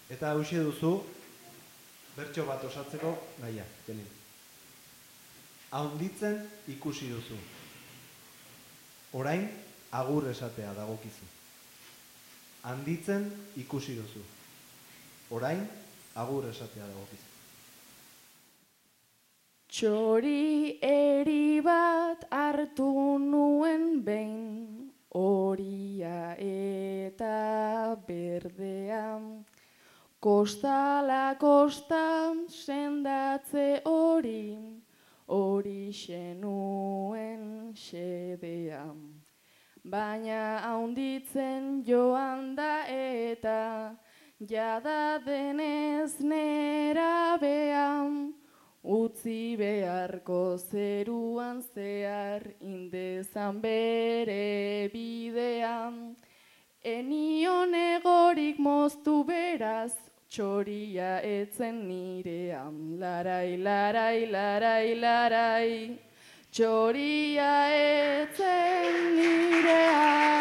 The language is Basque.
Eta hauxe duzu, bertso bat osatzeko gaia, Jolin. Haunditzen ikusi duzu. Orain, agur esatea dagokizu. Handitzen ikusi duzu. Orain, agur esatea dagokizu. Txori eri bat hartu nuen behin, horia eta berdea. Kostala kosta sendatze hori xenuen xedea. Baina haunditzen joan da eta jada denez nerabea. Utzi beharko zeruan zehar indezan bere bidean. Enion egorik moztu beraz, txoria etzen nirean. Larai, larai, larai, larai, txoria etzen nirean.